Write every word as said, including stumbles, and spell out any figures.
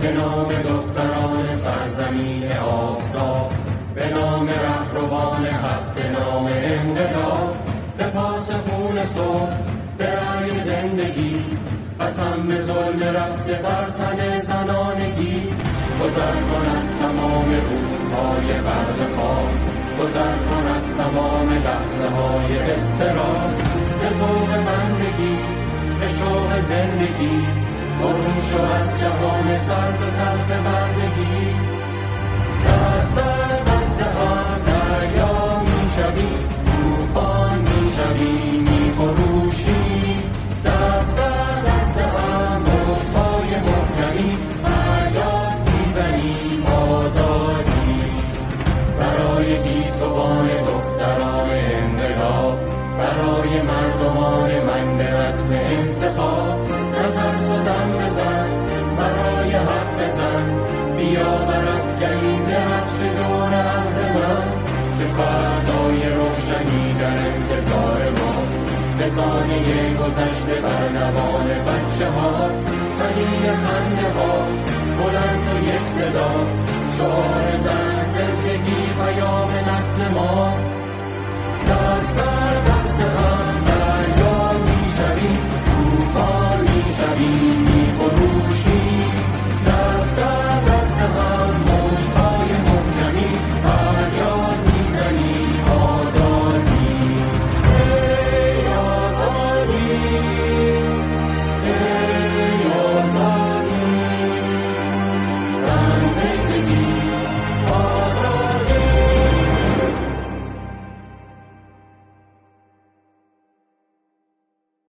به نام دختران سرزمین آفتاب، به نام رهروان حق، به نام انقلاب، به پاس خون صبح، به رأی زندگی، قسم به ظلم رفته بر تن زنانگی. گذر کن از تمام روزهای غرق خواب، گذر کن از تمام لحظه های اضطراب، ز طوق بندگی به شوق زندگی، برون شو از جهان سرد و تلخ بردگی. دست بر دست هم دریا می شوی، طوفان می شوی، می فروشی. دست بر دست هم رسوای محکمی، فریاد می زنیم آزادی. برای گیسوان دختران انقلاب، برای مردمان من به رسم انتخاب، نترس و دم بزن، برای حق بزن، بیا برافکنیم درفش جور اهرمن، که فردای روشنی در انتظار ماست. رسانه گذشته بر نوان بچه هاست، تنین خنده ها بلند و یک صداست. شعار زن زندگی پیام نسل ماست. دست